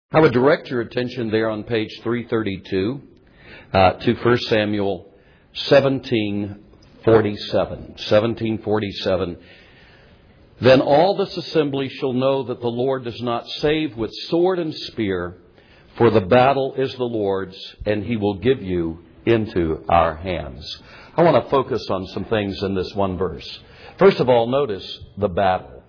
I would direct your attention there on page 332 to 1 Samuel 17:47. 17:47. Then all this assembly shall know that the Lord does not save with sword and spear, for the battle is the Lord's, and He will give you into our hands. I want to focus on some things in this one verse. First of all, notice the battle.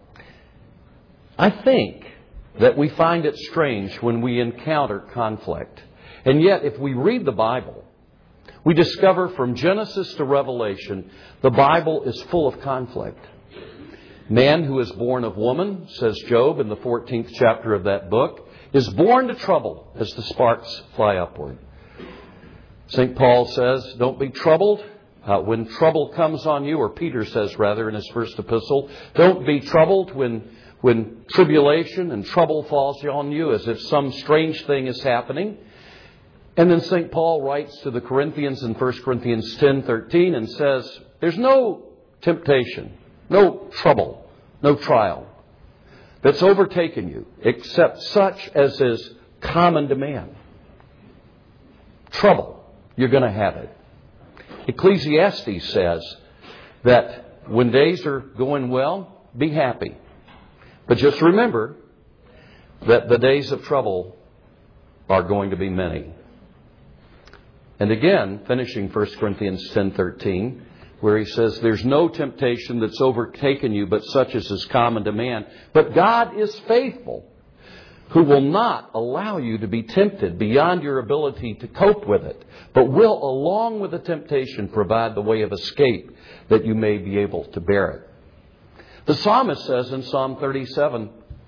I think that we find it strange when we encounter conflict. And yet, if we read the Bible, we discover from Genesis to Revelation, the Bible is full of conflict. Man who is born of woman, says Job in the 14th chapter of that book, is born to trouble as the sparks fly upward. St. Paul says, don't be troubled when trouble comes on you, or Peter says rather in his first epistle, don't be troubled when tribulation and trouble falls on you as if some strange thing is happening. And then St. Paul writes to the Corinthians in 1 Corinthians 10:13 and says, there's no temptation, no trouble, no trial that's overtaken you except such as is common to man. Trouble, you're going to have it. Ecclesiastes says that when days are going well, be happy. But just remember that the days of trouble are going to be many. And again, finishing 1 Corinthians 10:13, where he says, there's no temptation that's overtaken you, but such as is common to man. But God is faithful, who will not allow you to be tempted beyond your ability to cope with it, but will, along with the temptation, provide the way of escape that you may be able to bear it. The psalmist says in Psalm 37,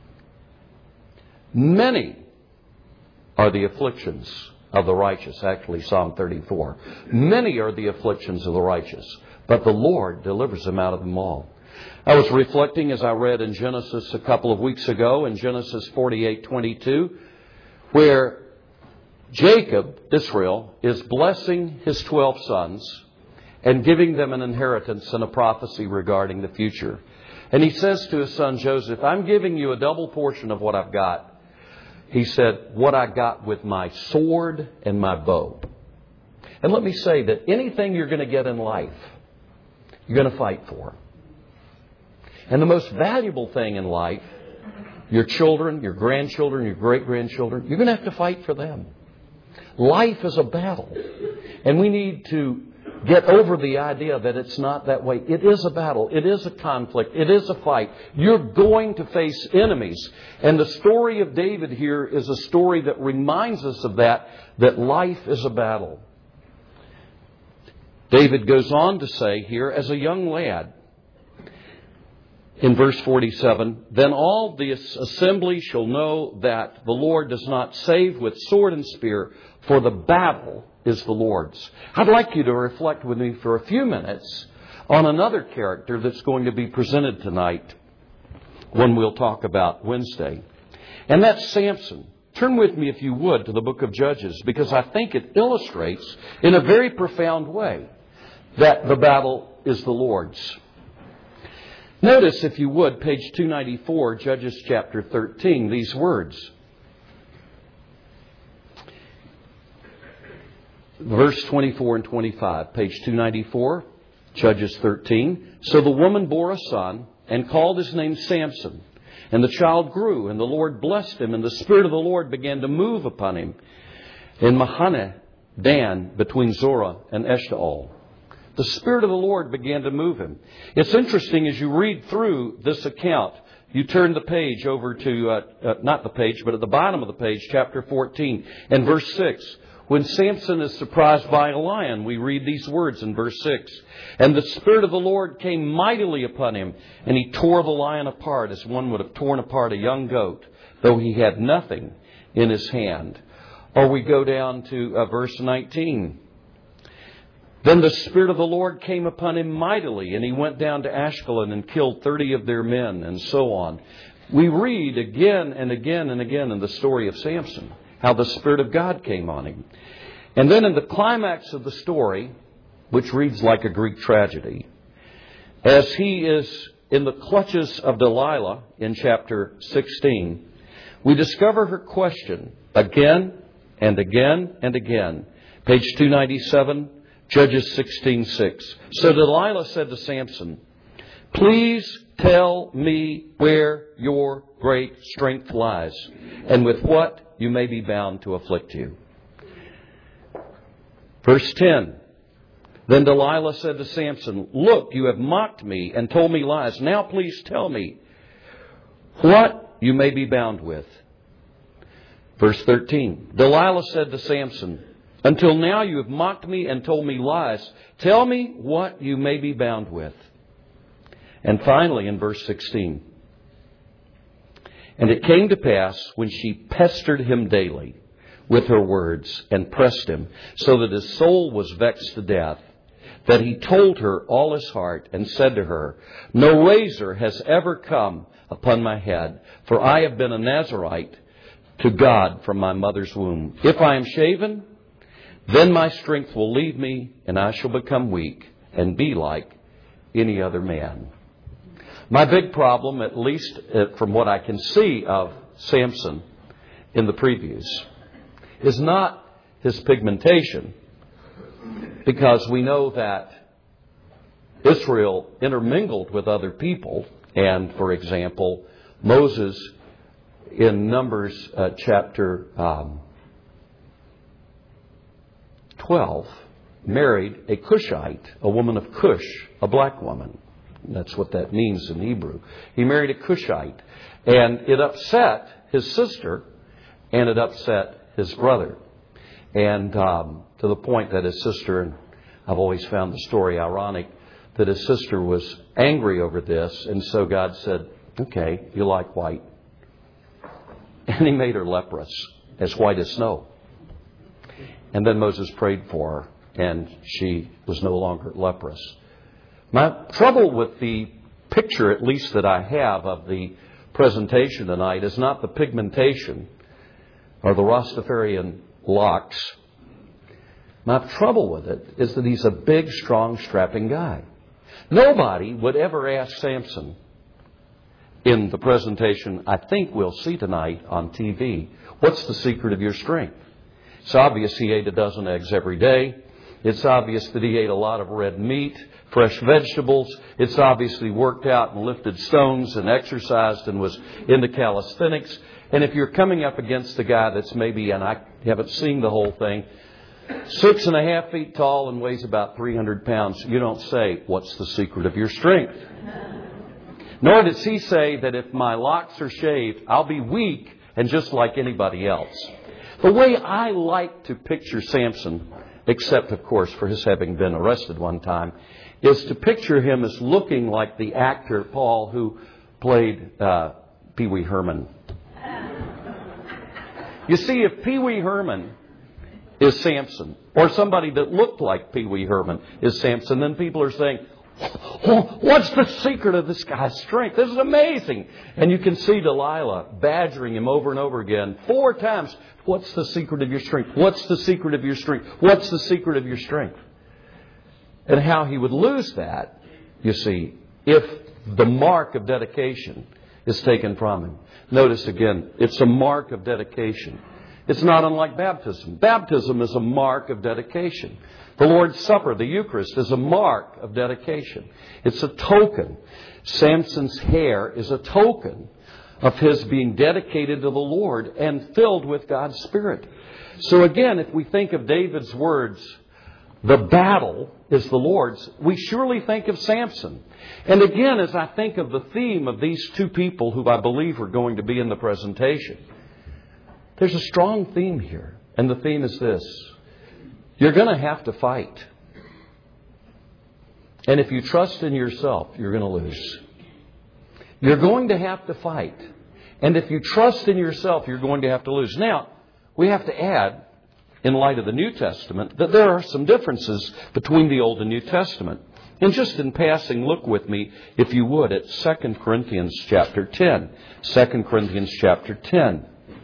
many are the afflictions of the righteous. Actually, Psalm 34. Many are the afflictions of the righteous, but the Lord delivers them out of them all. I was reflecting as I read in Genesis a couple of weeks ago, in Genesis 48:22, where Jacob, Israel, is blessing his 12 sons and giving them an inheritance and a prophecy regarding the future. And he says to his son Joseph, I'm giving you a double portion of what I've got. He said, what I got with my sword and my bow. And let me say that anything you're going to get in life, you're going to fight for. And the most valuable thing in life, your children, your grandchildren, your great-grandchildren, you're going to have to fight for them. Life is a battle. And we need to get over the idea that it's not that way. It is a battle. It is a conflict. It is a fight. You're going to face enemies. And the story of David here is a story that reminds us of that life is a battle. David goes on to say here, as a young lad, in verse 47, then all the assembly shall know that the Lord does not save with sword and spear, for the battle is the Lord's. I'd like you to reflect with me for a few minutes on another character that's going to be presented tonight when we'll talk about Wednesday. And that's Samson. Turn with me, if you would, to the book of Judges, because I think it illustrates in a very profound way that the battle is the Lord's. Notice, if you would, page 294, Judges chapter 13, these words. Verse 24 and 25, page 294, Judges 13. So the woman bore a son and called his name Samson. And the child grew, and the Lord blessed him, and the Spirit of the Lord began to move upon him in Mahaneh Dan, between Zorah and Eshtaol. The Spirit of the Lord began to move him. It's interesting as you read through this account, you turn the page over to, not the page, but at the bottom of the page, chapter 14, and verse 6. When Samson is surprised by a lion, we read these words in verse 6. And the Spirit of the Lord came mightily upon him, and he tore the lion apart as one would have torn apart a young goat, though he had nothing in his hand. Or we go down to verse 19. Then the Spirit of the Lord came upon him mightily, and he went down to Ashkelon and killed 30 of their men, and so on. We read again and again and again in the story of Samson how the Spirit of God came on him. And then in the climax of the story, which reads like a Greek tragedy, as he is in the clutches of Delilah in chapter 16, We discover her question again and again and again. Page 297, Judges 16:6. So Delilah said to Samson, "Please tell me where your great strength lies, and with what you may be bound to afflict you." Verse 10. Then Delilah said to Samson, "Look, you have mocked me and told me lies. Now please tell me what you may be bound with." Verse 13. Delilah said to Samson, "Until now you have mocked me and told me lies. Tell me what you may be bound with." And finally in verse 16. And it came to pass when she pestered him daily with her words and pressed him, so that his soul was vexed to death, that he told her all his heart and said to her, "No razor has ever come upon my head, for I have been a Nazirite to God from my mother's womb. If I am shaven, then my strength will leave me, and I shall become weak and be like any other man." My big problem, at least from what I can see of Samson in the previews, is not his pigmentation, because we know that Israel intermingled with other people. And, for example, Moses in Numbers chapter 12 married a Cushite, a woman of Cush, a black woman. That's what that means in Hebrew. He married a Cushite, and it upset his sister, and it upset his brother. And to the point that his sister, and I've always found the story ironic, that his sister was angry over this, and so God said, "Okay, you like white." And He made her leprous, as white as snow. And then Moses prayed for her, and she was no longer leprous. My trouble with the picture, at least that I have, of the presentation tonight is not the pigmentation or the Rastafarian locks. My trouble with it is that he's a big, strong, strapping guy. Nobody would ever ask Samson in the presentation I think we'll see tonight on TV, "What's the secret of your strength?" It's obvious he ate a dozen eggs every day. It's obvious that he ate a lot of red meat, fresh vegetables. It's obvious he worked out and lifted stones and exercised and was into calisthenics. And if you're coming up against a guy that's maybe, and I haven't seen the whole thing, 6.5 feet tall and weighs about 300 pounds, you don't say, "What's the secret of your strength?" Nor does he say that if my locks are shaved, I'll be weak and just like anybody else. The way I like to picture Samson, except, of course, for his having been arrested one time, is to picture him as looking like the actor, Paul, who played Pee Wee Herman. You see, if Pee Wee Herman is Samson, or somebody that looked like Pee Wee Herman is Samson, then people are saying, "What's the secret of this guy's strength? This is amazing." And you can see Delilah badgering him over and over again 4 times. "What's the secret of your strength? What's the secret of your strength? What's the secret of your strength?" And how he would lose that, you see, if the mark of dedication is taken from him. Notice again, it's a mark of dedication. It's not unlike baptism. Baptism is a mark of dedication. The Lord's Supper, the Eucharist, is a mark of dedication. It's a token. Samson's hair is a token of his being dedicated to the Lord and filled with God's Spirit. So again, if we think of David's words, "The battle is the Lord's," we surely think of Samson. And again, as I think of the theme of these 2 people who I believe are going to be in the presentation, there's a strong theme here. And the theme is this: you're going to have to fight. And if you trust in yourself, you're going to lose. You're going to have to fight. And if you trust in yourself, you're going to have to lose. Now, we have to add, in light of the New Testament, that there are some differences between the Old and New Testament. And just in passing, look with me, if you would, at 2 Corinthians chapter 10. 2 Corinthians chapter 10.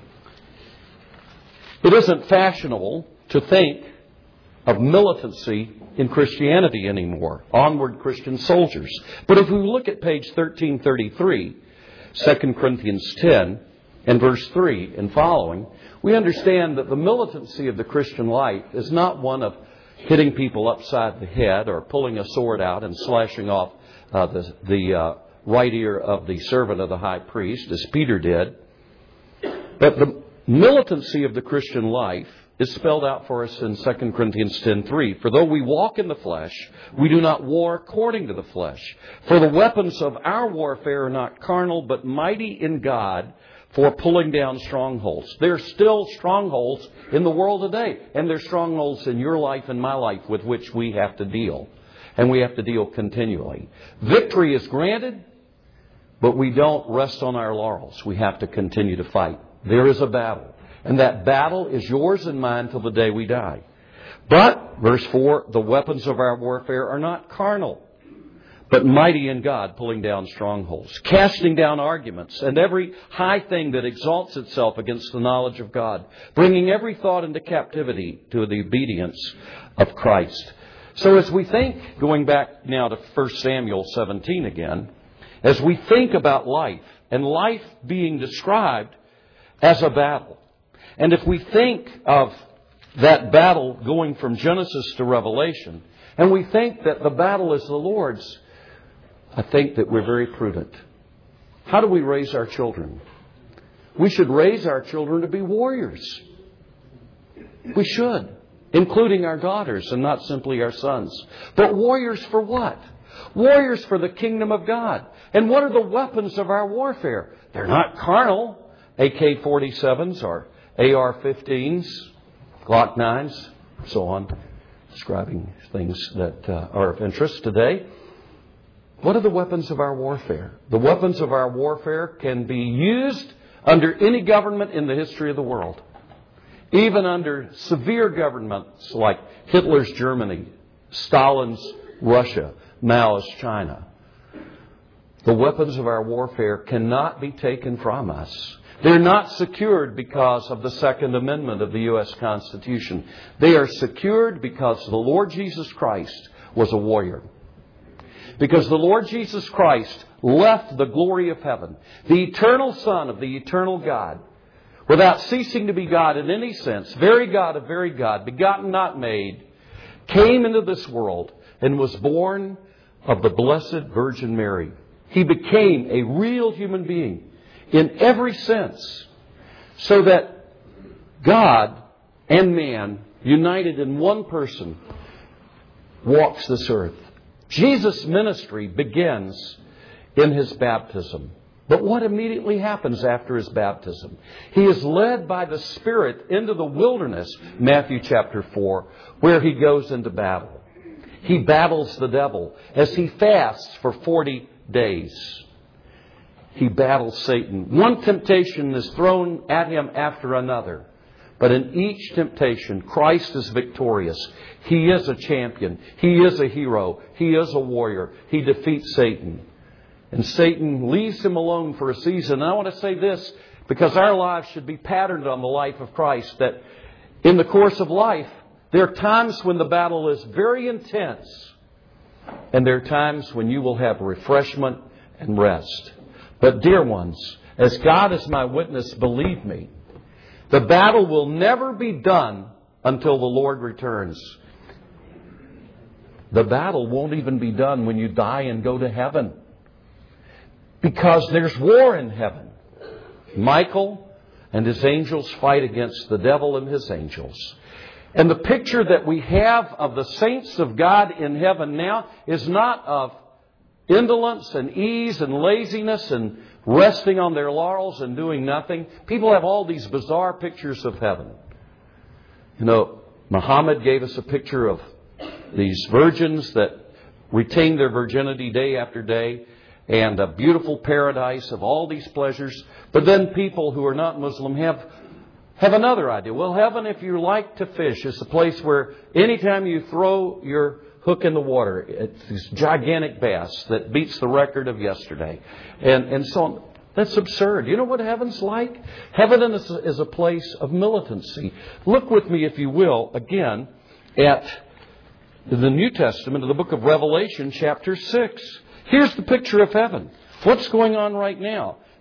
It isn't fashionable to think of militancy in Christianity anymore. Onward, Christian soldiers. But if we look at page 1333, 2 Corinthians 10, and verse 3 and following, we understand that the militancy of the Christian life is not one of hitting people upside the head or pulling a sword out and slashing off the right ear of the servant of the high priest, as Peter did. But the militancy of the Christian life is spelled out for us in 2 Corinthians 10:3. For though we walk in the flesh, we do not war according to the flesh. For the weapons of our warfare are not carnal, but mighty in God for pulling down strongholds. There are still strongholds in the world today. And there are strongholds in your life and my life with which we have to deal. And we have to deal continually. Victory is granted, but we don't rest on our laurels. We have to continue to fight. There is a battle. And that battle is yours and mine till the day we die. But, verse 4, the weapons of our warfare are not carnal, but mighty in God, pulling down strongholds, casting down arguments, and every high thing that exalts itself against the knowledge of God, bringing every thought into captivity to the obedience of Christ. So as we think, going back now to 1 Samuel 17 again, as we think about life, and life being described as a battle, and if we think of that battle going from Genesis to Revelation, and we think that the battle is the Lord's, I think that we're very prudent. How do we raise our children? We should raise our children to be warriors. We should, including our daughters and not simply our sons. But warriors for what? Warriors for the kingdom of God. And what are the weapons of our warfare? They're not carnal. AK-47s or AR-15s, Glock 9s, so on, describing things that are of interest today. What are the weapons of our warfare? The weapons of our warfare can be used under any government in the history of the world. Even under severe governments like Hitler's Germany, Stalin's Russia, Mao's China. The weapons of our warfare cannot be taken from us. They're not secured because of the Second Amendment of the U.S. Constitution. They are secured because the Lord Jesus Christ was a warrior. Because the Lord Jesus Christ left the glory of heaven, the eternal Son of the eternal God, without ceasing to be God in any sense, very God of very God, begotten not made, came into this world and was born of the Blessed Virgin Mary. He became a real human being in every sense, so that God and man, united in one person, walks this earth. Jesus' ministry begins in His baptism. But what immediately happens after His baptism? He is led by the Spirit into the wilderness, Matthew chapter 4, where He goes into battle. He battles the devil as He fasts for 40 days. He battles Satan. One temptation is thrown at Him after another. But in each temptation, Christ is victorious. He is a champion. He is a hero. He is a warrior. He defeats Satan. And Satan leaves Him alone for a season. And I want to say this, because our lives should be patterned on the life of Christ, that in the course of life, there are times when the battle is very intense. And there are times when you will have refreshment and rest. But dear ones, as God is my witness, believe me, the battle will never be done until the Lord returns. The battle won't even be done when you die and go to heaven. Because there's war in heaven. Michael and his angels fight against the devil and his angels. And the picture that we have of the saints of God in heaven now is not of indolence and ease and laziness and resting on their laurels and doing nothing. People have all these bizarre pictures of heaven. You know, Muhammad gave us a picture of these virgins that retain their virginity day after day, and a beautiful paradise of all these pleasures. But then people who are not Muslim have another idea. Well, heaven, if you like to fish, is a place where anytime you throw your hook in the water, it's this gigantic bass that beats the record of yesterday. And so on. That's absurd. You know what heaven's like? Heaven is a place of militancy. Look with me, if you will, again at the New Testament, in the book of Revelation, chapter 6. Here's the picture of heaven. What's going on right now?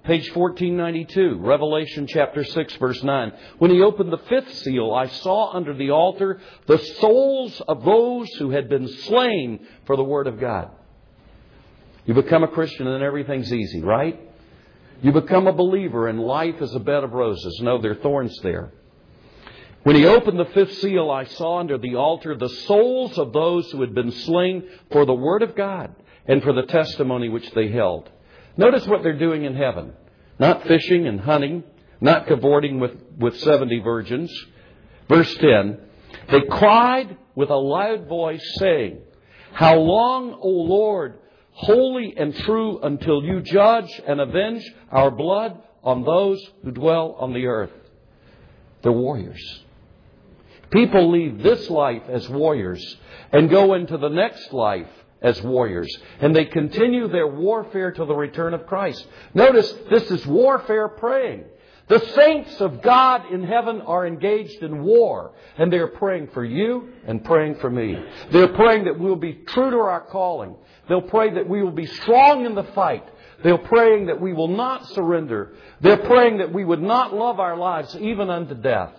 Page 1492, Revelation chapter 6, verse 9. When he opened the fifth seal, I saw under the altar the souls of those who had been slain for the Word of God. You become a Christian and everything's easy, right? You become a believer and life is a bed of roses. No, there are thorns there. When he opened the fifth seal, I saw under the altar the souls of those who had been slain for the Word of God and for the testimony which they held. Notice what they're doing in heaven. Not fishing and hunting, not cavorting with 70 virgins. Verse 10, they cried with a loud voice, saying, How long, O Lord, holy and true, until you judge and avenge our blood on those who dwell on the earth? They're warriors. People leave this life as warriors and go into the next life as warriors. And they continue their warfare till the return of Christ. Notice, this is warfare praying. The saints of God in heaven are engaged in war. And they're praying for you and praying for me. They're praying that we'll be true to our calling. They'll pray that we will be strong in the fight. They're praying that we will not surrender. They're praying that we would not love our lives even unto death.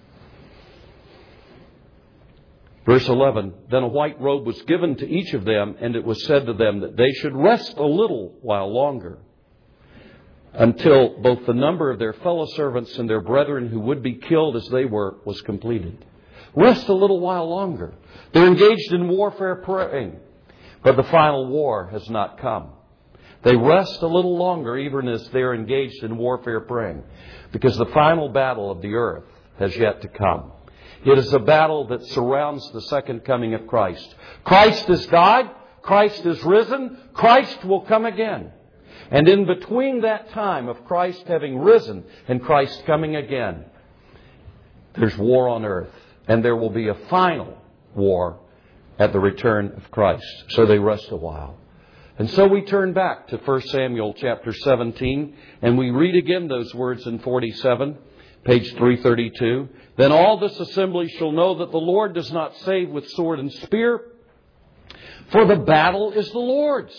Verse 11, Then a white robe was given to each of them, and it was said to them that they should rest a little while longer, until both the number of their fellow servants and their brethren who would be killed as they were was completed. Rest a little while longer. They're engaged in warfare praying, but the final war has not come. They rest a little longer even as they're engaged in warfare praying, because the final battle of the earth has yet to come. It is a battle that surrounds the second coming of Christ. Christ has died. Christ is risen. Christ will come again. And in between that time of Christ having risen and Christ coming again, there's war on earth. And there will be a final war at the return of Christ. So they rest a while. And so we turn back to 1 Samuel chapter 17, and we read again those words in 47. Page 332. Then all this assembly shall know that the Lord does not save with sword and spear, for the battle is the Lord's.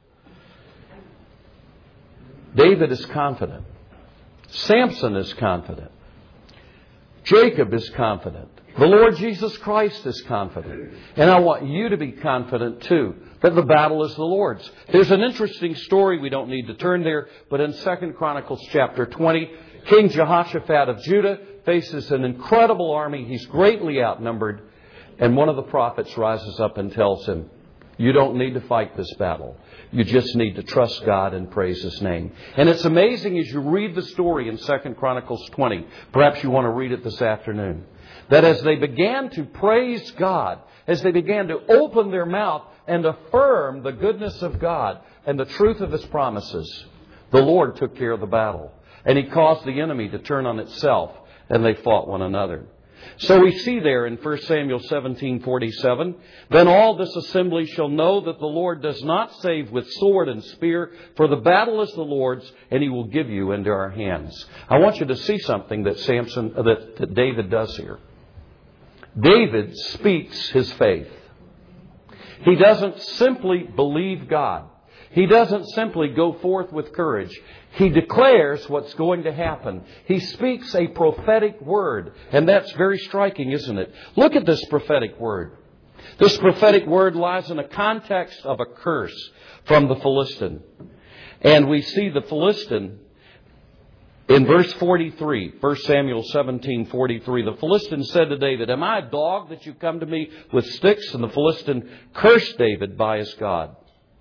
David is confident. Samson is confident. Jacob is confident. The Lord Jesus Christ is confident. And I want you to be confident too, that the battle is the Lord's. There's an interesting story, we don't need to turn there, but in 2 Chronicles chapter 20, King Jehoshaphat of Judah faces an incredible army. He's greatly outnumbered. And one of the prophets rises up and tells him, you don't need to fight this battle. You just need to trust God and praise His name. And it's amazing as you read the story in 2 Chronicles 20. Perhaps you want to read it this afternoon. That as they began to praise God, as they began to open their mouth and affirm the goodness of God and the truth of His promises, the Lord took care of the battle. And He caused the enemy to turn on itself, and they fought one another. So we see there in 1 Samuel 17:47, Then all this assembly shall know that the Lord does not save with sword and spear, for the battle is the Lord's, and He will give you into our hands. I want you to see something that David does here. David speaks his faith. He doesn't simply believe God. He doesn't simply go forth with courage. He declares what's going to happen. He speaks a prophetic word. And that's very striking, isn't it? Look at this prophetic word. This prophetic word lies in a context of a curse from the Philistine. And we see the Philistine in verse 43, 1 Samuel 17:43. The Philistine said to David, Am I a dog that you come to me with sticks? And the Philistine cursed David by his gods.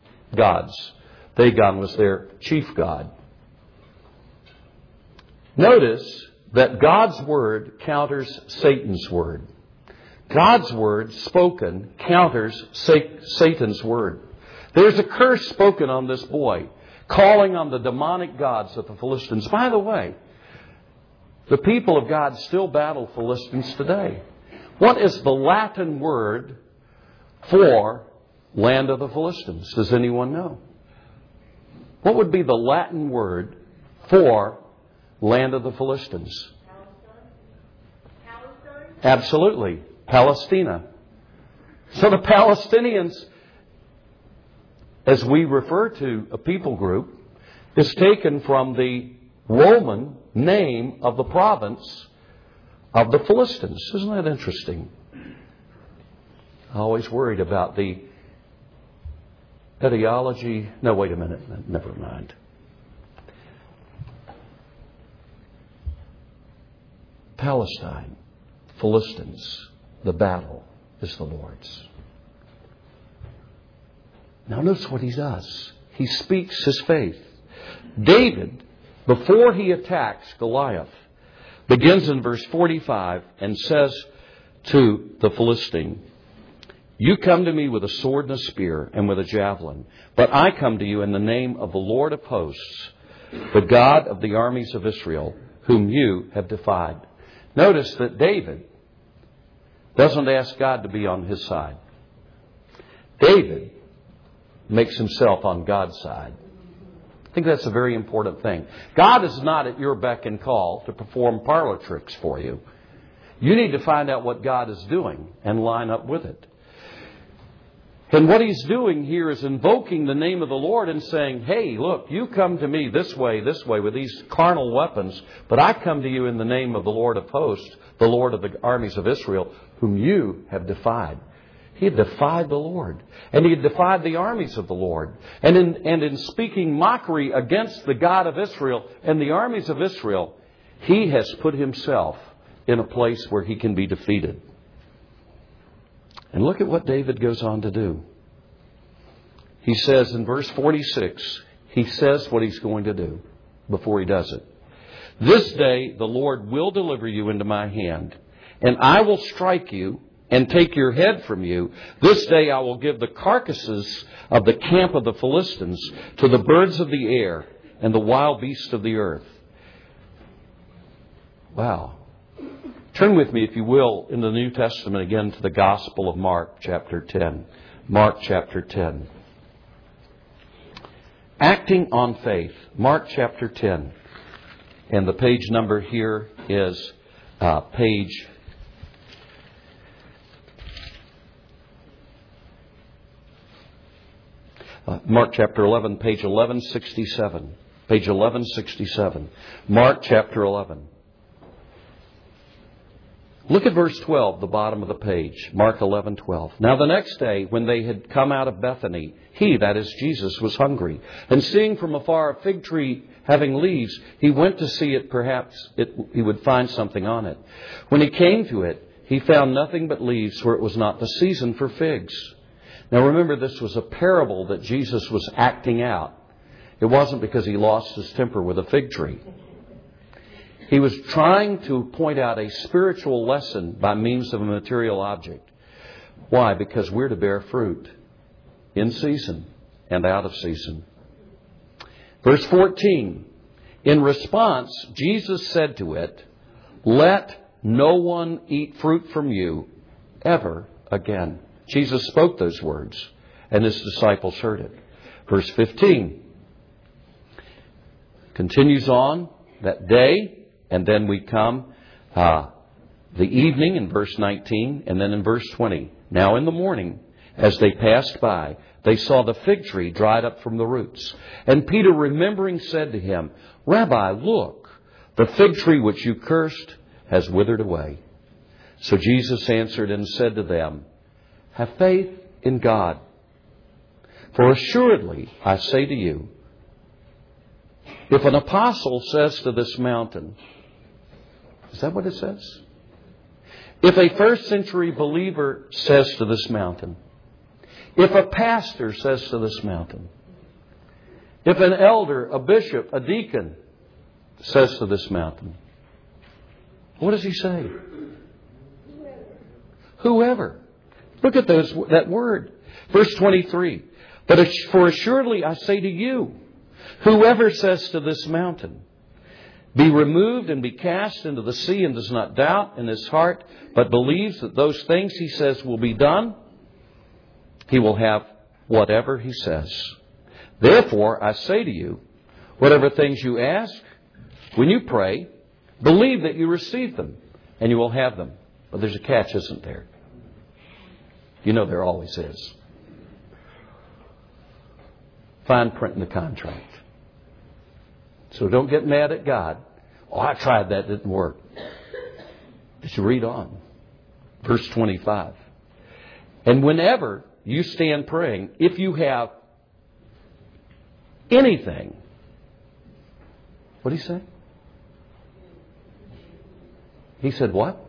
Dagon was their chief god. Notice that God's word counters Satan's word. God's word spoken counters Satan's word. There's a curse spoken on this boy, calling on the demonic gods of the Philistines. By the way, the people of God still battle Philistines today. What is the Latin word for land of the Philistines? Does anyone know? What would be the Latin word for land of the Philistines? Palestine? Absolutely. Palestina. So the Palestinians, as we refer to a people group, is taken from the Roman name of the province of the Philistines. Isn't that interesting? I always worried about the etiology. No, wait a minute. Never mind. Palestine, Philistines, the battle is the Lord's. Now notice what he does. He speaks his faith. David, before he attacks Goliath, begins in verse 45 and says to the Philistine, "You come to me with a sword and a spear and with a javelin, but I come to you in the name of the Lord of hosts, the God of the armies of Israel, whom you have defied." Notice that David doesn't ask God to be on his side. David makes himself on God's side. I think that's a very important thing. God is not at your beck and call to perform parlor tricks for you. You need to find out what God is doing and line up with it. And what he's doing here is invoking the name of the Lord and saying, "Hey, look, you come to me this way, with these carnal weapons, but I come to you in the name of the Lord of hosts, the Lord of the armies of Israel, whom you have defied." He had defied the Lord. And he had defied the armies of the Lord. And in speaking mockery against the God of Israel and the armies of Israel, he has put himself in a place where he can be defeated. And look at what David goes on to do. He says in verse 46, he says what he's going to do before he does it. "This day the Lord will deliver you into my hand, and I will strike you and take your head from you. This day I will give the carcasses of the camp of the Philistines to the birds of the air and the wild beasts of the earth." Wow. Turn with me, if you will, in the New Testament again to the Gospel of Mark, chapter 10. Mark, chapter 10. Acting on faith. Mark, chapter 10. And the page number here is page... Mark chapter 11, page 1167. Page 1167. Mark chapter 11. Look at verse 12, the bottom of the page. Mark 11:12. "Now the next day, when they had come out of Bethany, he," that is Jesus, "was hungry. And seeing from afar a fig tree having leaves, he went to see it. Perhaps he would find something on it. When he came to it, he found nothing but leaves, for it was not the season for figs." Now remember, this was a parable that Jesus was acting out. It wasn't because he lost his temper with a fig tree. He was trying to point out a spiritual lesson by means of a material object. Why? Because we're to bear fruit in season and out of season. Verse 14. "In response, Jesus said to it, 'Let no one eat fruit from you ever again.'" Jesus spoke those words, and his disciples heard it. Verse 15 continues on that day, and then we come the evening in verse 19, and then in verse 20. "Now in the morning, as they passed by, they saw the fig tree dried up from the roots. And Peter, remembering, said to him, 'Rabbi, look, the fig tree which you cursed has withered away.' So Jesus answered and said to them, 'Have faith in God. For assuredly, I say to you, if an apostle says to this mountain,'" is that what it says? "If a first century believer says to this mountain, if a pastor says to this mountain, if an elder, a bishop, a deacon says to this mountain," what does he say? Whoever. Look at that word. Verse 23. "But for assuredly I say to you, whoever says to this mountain, be removed and be cast into the sea, and does not doubt in his heart, but believes that those things he says will be done, he will have whatever he says. Therefore I say to you, whatever things you ask, when you pray, believe that you receive them, and you will have them." But there's a catch, isn't there? You know there always is. Fine print in the contract. So don't get mad at God. Oh, I tried that, didn't work. Just read on. Verse 25. And whenever you stand praying, if you have anything. What did he say? He said what?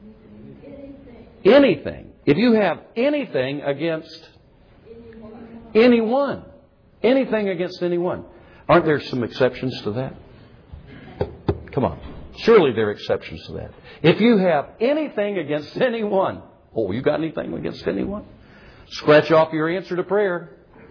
Anything. If you have anything against anyone. Anything against anyone. Aren't there some exceptions to that? Come on. Surely there are exceptions to that. If you have anything against anyone. Oh, you got anything against anyone? Scratch off your answer to prayer.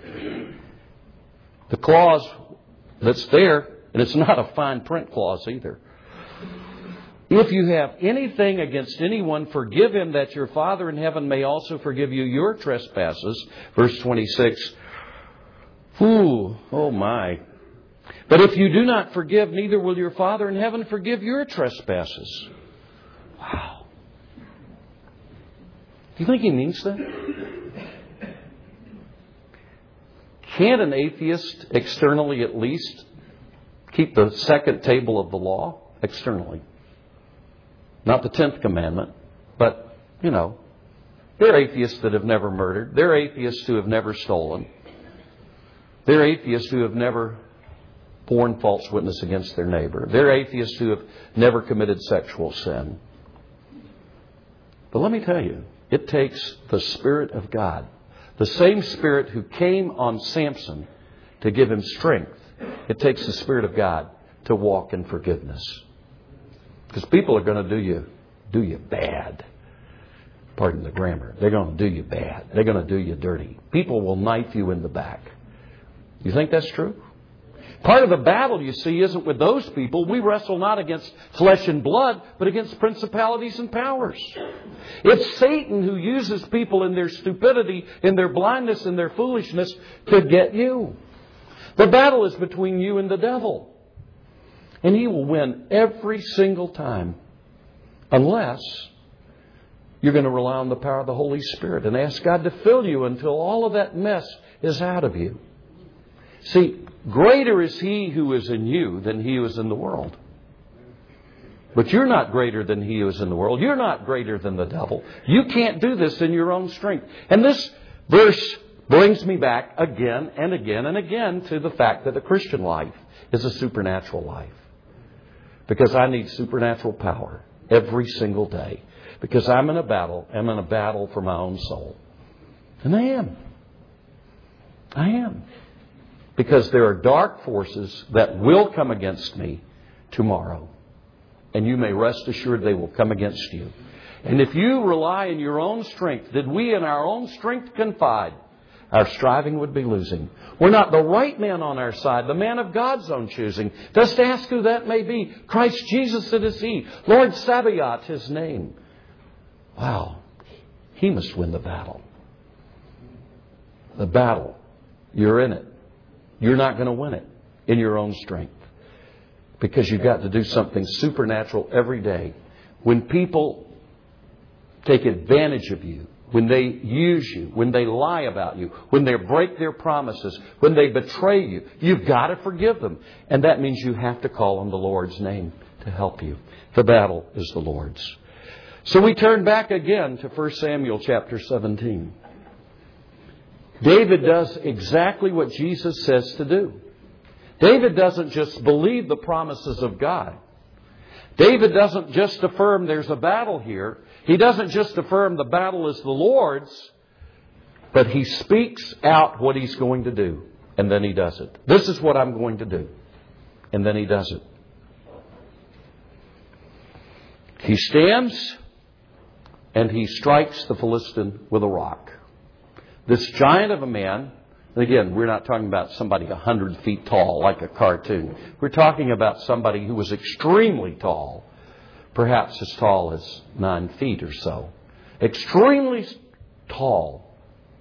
The clause that's there, and it's not a fine print clause either. If you have anything against anyone, forgive him, that your Father in heaven may also forgive you your trespasses. Verse 26. Ooh, oh my. But if you do not forgive, neither will your Father in heaven forgive your trespasses. Wow. Do you think he means that? Can't an atheist externally at least keep the second table of the law externally? Not the 10th commandment, but, there are atheists that have never murdered. There are atheists who have never stolen. There are atheists who have never borne false witness against their neighbor. There are atheists who have never committed sexual sin. But let me tell you, it takes the Spirit of God, the same Spirit who came on Samson to give him strength. It takes the Spirit of God to walk in forgiveness. Because people are going to do you bad. Pardon the grammar. They're going to do you bad. They're going to do you dirty. People will knife you in the back. You think that's true? Part of the battle, you see, isn't with those people. We wrestle not against flesh and blood, but against principalities and powers. It's Satan who uses people in their stupidity, in their blindness, in their foolishness to get you. The battle is between you and the devil. And he will win every single time. Unless you're going to rely on the power of the Holy Spirit and ask God to fill you until all of that mess is out of you. See, greater is He who is in you than he who is in the world. But you're not greater than he who is in the world. You're not greater than the devil. You can't do this in your own strength. And this verse brings me back again and again and again to the fact that the Christian life is a supernatural life. Because I need supernatural power every single day. Because I'm in a battle. I'm in a battle for my own soul. And I am. I am. Because there are dark forces that will come against me tomorrow. And you may rest assured they will come against you. And if you rely on your own strength, did we in our own strength confide, our striving would be losing. We're not the right man on our side, the man of God's own choosing. Just ask who that may be. Christ Jesus it is He. Lord Sabaoth, His name. Wow. He must win the battle. The battle. You're in it. You're not going to win it in your own strength. Because you've got to do something supernatural every day. When people take advantage of you, when they use you, when they lie about you, when they break their promises, when they betray you, you've got to forgive them. And that means you have to call on the Lord's name to help you. The battle is the Lord's. So we turn back again to 1 Samuel chapter 17. David does exactly what Jesus says to do. David doesn't just believe the promises of God. David doesn't just affirm there's a battle here. He doesn't just affirm the battle is the Lord's, but he speaks out what he's going to do, and then he does it. This is what I'm going to do, and then he does it. He stands and he strikes the Philistine with a rock. This giant of a man, and again, we're not talking about somebody 100 feet tall like a cartoon. We're talking about somebody who was extremely tall, perhaps as tall as 9 feet or so. Extremely tall.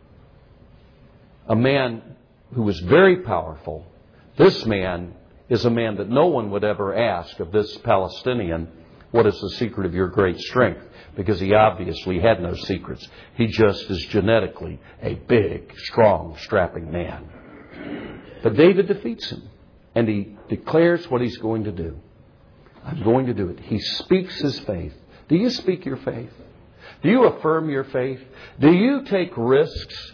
A man who was very powerful. This man is a man that no one would ever ask of this Palestinian, what is the secret of your great strength? Because he obviously had no secrets. He just is genetically a big, strong, strapping man. But David defeats him. and he declares what he's going to do. I'm going to do it. He speaks his faith. Do you speak your faith? Do you affirm your faith? Do you take risks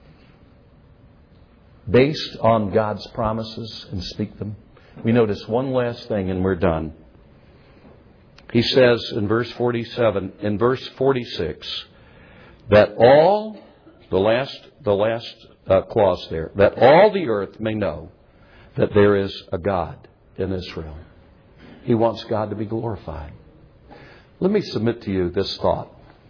based on God's promises and speak them? We notice one last thing and we're done. He says in verse 46, that all, the last clause there, that all the earth may know that there is a God in Israel. He wants God to be glorified. Let me submit to you this thought.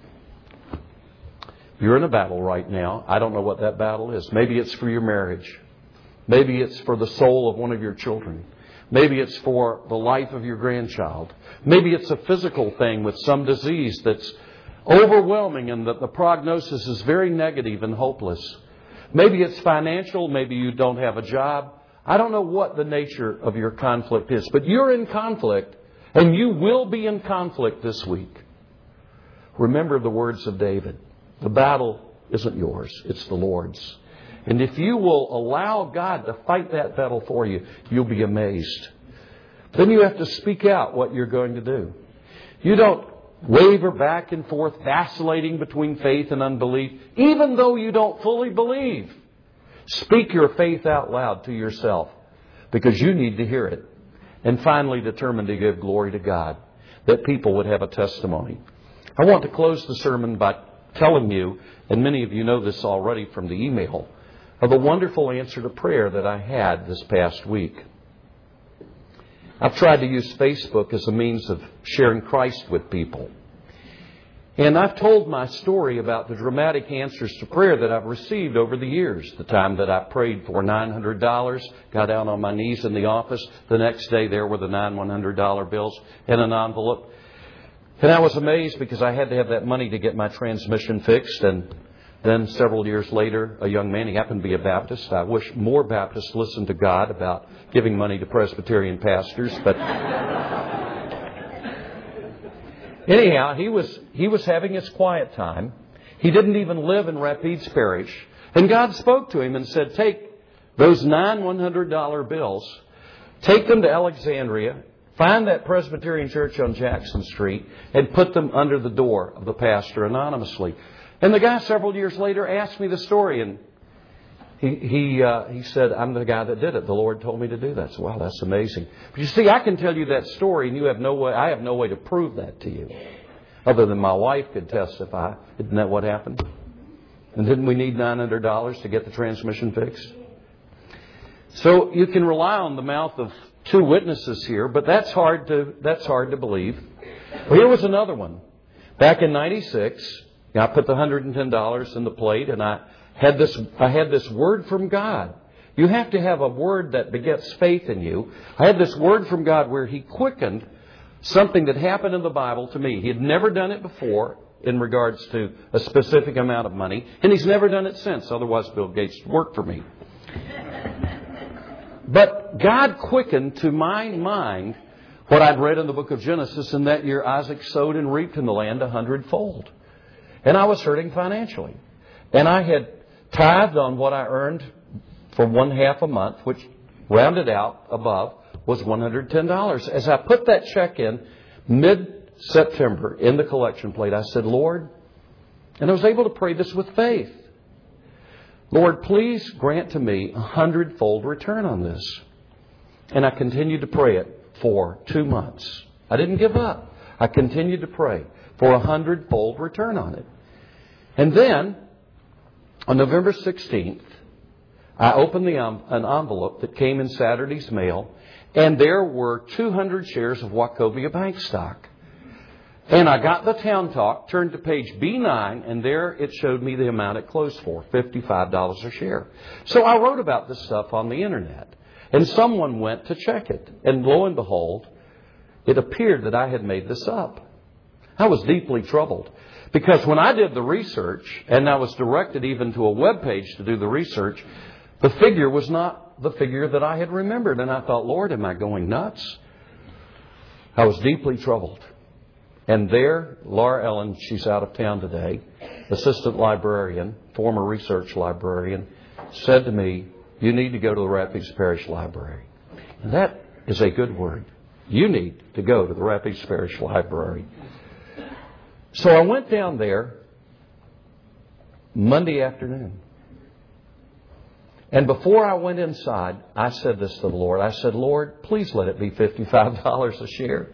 You're in a battle right now. I don't know what that battle is. Maybe it's for your marriage. Maybe it's for the soul of one of your children. Maybe it's for the life of your grandchild. Maybe it's a physical thing with some disease that's overwhelming and that the prognosis is very negative and hopeless. Maybe it's financial. Maybe you don't have a job. I don't know what the nature of your conflict is, but you're in conflict and you will be in conflict this week. Remember the words of David. The battle isn't yours, it's the Lord's. And if you will allow God to fight that battle for you, you'll be amazed. Then you have to speak out what you're going to do. You don't waver back and forth, vacillating between faith and unbelief, even though you don't fully believe. Speak your faith out loud to yourself because you need to hear it. And finally, determine to give glory to God, that people would have a testimony. I want to close the sermon by telling you, and many of you know this already from the email, of a wonderful answer to prayer that I had this past week. I've tried to use Facebook as a means of sharing Christ with people. And I've told my story about the dramatic answers to prayer that I've received over the years. The time that I prayed for $900, got down on my knees in the office. The next day there were the $100 bills in an envelope. And I was amazed because I had to have that money to get my transmission fixed. And then several years later, a young man, he happened to be a Baptist. I wish more Baptists listened to God about giving money to Presbyterian pastors. But anyhow, he was having his quiet time. He didn't even live in Rapides Parish. And God spoke to him and said, take those $100 bills, take them to Alexandria, find that Presbyterian church on Jackson Street, and put them under the door of the pastor anonymously. And the guy several years later asked me the story, and he said, I'm the guy that did it. The Lord told me to do that. So, wow, that's amazing. But you see, I can tell you that story, and I have no way to prove that to you, other than my wife could testify. Isn't that what happened? And didn't we need $900 to get the transmission fixed? So you can rely on the mouth of two witnesses here, but that's hard to believe. Well, here was another one. Back in '96. I put the $110 in the plate, and I had this word from God. You have to have a word that begets faith in you. I had this word from God where He quickened something that happened in the Bible to me. He had never done it before in regards to a specific amount of money, and He's never done it since. Otherwise, Bill Gates would work for me. But God quickened to my mind what I'd read in the book of Genesis. In that year, Isaac sowed and reaped in the land 100-fold. And I was hurting financially. And I had tithed on what I earned for 1/2 a month, which rounded out above was $110. As I put that check in mid-September in the collection plate, I said, Lord, and I was able to pray this with faith. Lord, please grant to me 100-fold return on this. And I continued to pray it for 2 months. I didn't give up. I continued to pray for 100-fold return on it. And then, on November 16th, I opened an envelope that came in Saturday's mail, and there were 200 shares of Wachovia Bank stock. And I got the Town Talk, turned to page B9, and there it showed me the amount it closed for, $55 a share. So I wrote about this stuff on the Internet, and someone went to check it. And lo and behold, it appeared that I had made this up. I was deeply troubled. Because when I did the research, and I was directed even to a web page to do the research, the figure was not the figure that I had remembered. And I thought, Lord, am I going nuts? I was deeply troubled. And there, Laura Ellen, she's out of town today, assistant librarian, former research librarian, said to me, you need to go to the Rapides Parish Library. And that is a good word. You need to go to the Rapides Parish Library. So I went down there Monday afternoon. And before I went inside, I said this to the Lord. I said, Lord, please let it be $55 a share.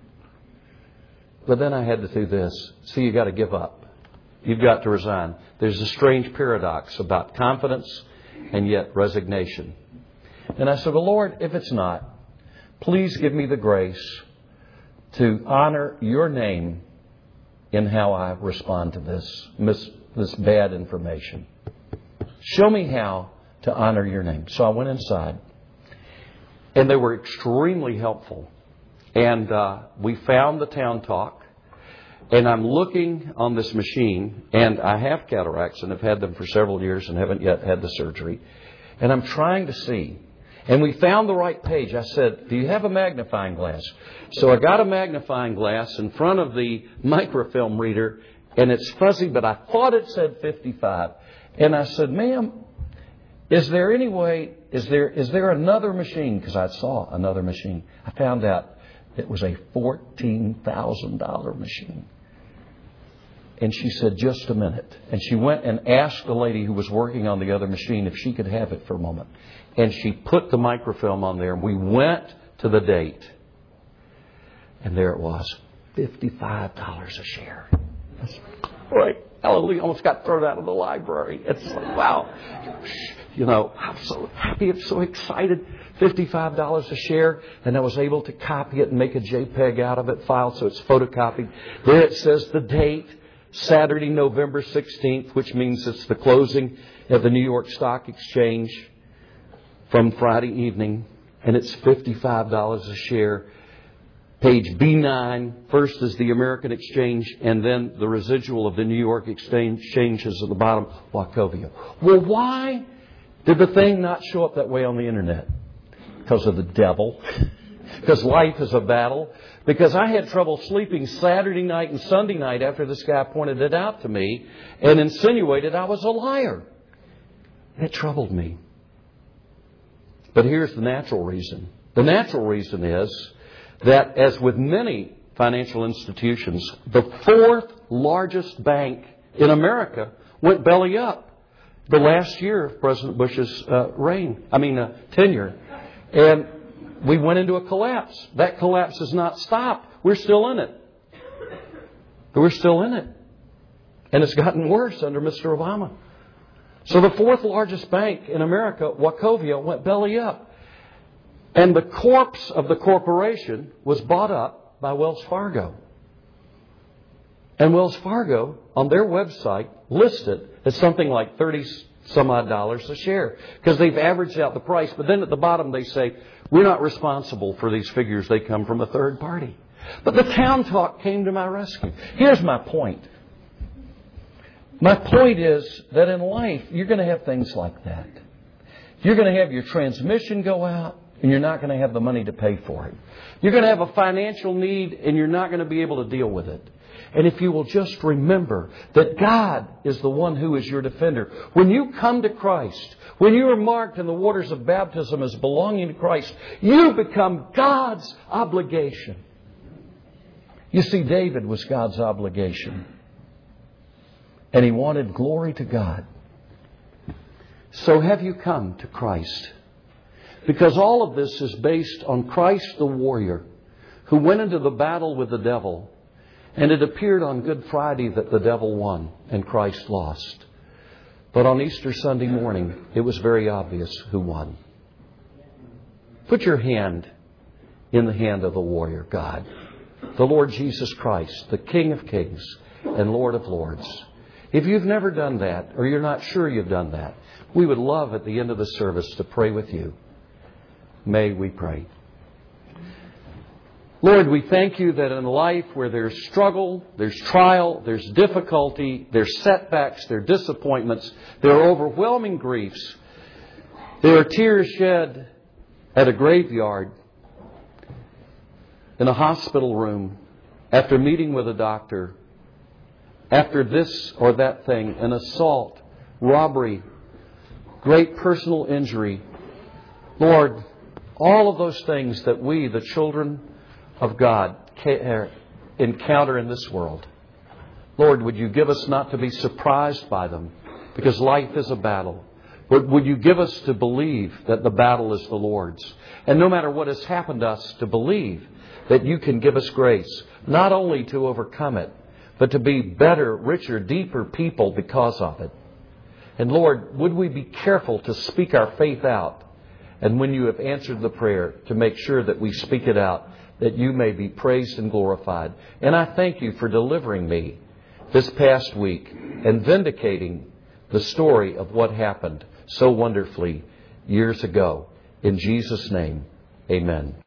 But then I had to do this. See, you've got to give up. You've got to resign. There's a strange paradox about confidence and yet resignation. And I said, well, Lord, if it's not, please give me the grace to honor your name in how I respond to this bad information. Show me how to honor your name. So I went inside. And they were extremely helpful. And we found the Town Talk. And I'm looking on this machine. And I have cataracts and have had them for several years and haven't yet had the surgery. And I'm trying to see. And we found the right page. I said, do you have a magnifying glass? So I got a magnifying glass in front of the microfilm reader. And it's fuzzy, but I thought it said 55. And I said, ma'am, is there any way, is there another machine? Because I saw another machine. I found out it was a $14,000 machine. And she said, just a minute. And she went and asked the lady who was working on the other machine if she could have it for a moment. And she put the microfilm on there. And we went to the date. And there it was. $55 a share. That's right. Hallelujah. Almost got thrown out of the library. It's like, wow. You know, I'm so happy. I'm so excited. $55 a share. And I was able to copy it and make a JPEG out of it, file so it's photocopied. There it says the date, Saturday, November 16th, which means it's the closing of the New York Stock Exchange from Friday evening. And it's $55 a share. Page B9, first is the American Exchange, and then the residual of the New York Exchange is at the bottom, Wachovia. Well, why did the thing not show up that way on the Internet? Because of the devil. Because life is a battle. Because I had trouble sleeping Saturday night and Sunday night after this guy pointed it out to me and insinuated I was a liar. It troubled me. But here's the natural reason. The natural reason is that, as with many financial institutions, the fourth largest bank in America went belly up the last year of President Bush's tenure. And we went into a collapse. That collapse has not stopped. We're still in it. We're still in it. And it's gotten worse under Mr. Obama. So the fourth largest bank in America, Wachovia, went belly up. And the corpse of the corporation was bought up by Wells Fargo. And Wells Fargo, on their website, listed as something like $30-some-odd a share. Because they've averaged out the price. But then at the bottom they say, we're not responsible for these figures. They come from a third party. But the Town Talk came to my rescue. Here's my point. My point is that in life, you're going to have things like that. You're going to have your transmission go out. And you're not going to have the money to pay for it. You're going to have a financial need and you're not going to be able to deal with it. And if you will just remember that God is the one who is your defender. When you come to Christ, when you are marked in the waters of baptism as belonging to Christ, you become God's obligation. You see, David was God's obligation. And he wanted glory to God. So have you come to Christ? Because all of this is based on Christ the warrior who went into the battle with the devil. And it appeared on Good Friday that the devil won and Christ lost. But on Easter Sunday morning, it was very obvious who won. Put your hand in the hand of the warrior God, the Lord Jesus Christ, the King of Kings and Lord of Lords. If you've never done that, or you're not sure you've done that, we would love at the end of the service to pray with you. May we pray. Lord, we thank you that in life where there's struggle, there's trial, there's difficulty, there's setbacks, there are disappointments, there are overwhelming griefs, there are tears shed at a graveyard, in a hospital room, after meeting with a doctor, after this or that thing, an assault, robbery, great personal injury. Lord, All of those things that we, the children of God, encounter in this world. Lord, would you give us not to be surprised by them, because life is a battle. But would you give us to believe that the battle is the Lord's? And no matter what has happened to us, to believe that you can give us grace, not only to overcome it, but to be better, richer, deeper people because of it. And Lord, would we be careful to speak our faith out, and when you have answered the prayer, to make sure that we speak it out, that you may be praised and glorified. And I thank you for delivering me this past week and vindicating the story of what happened so wonderfully years ago. In Jesus' name, amen.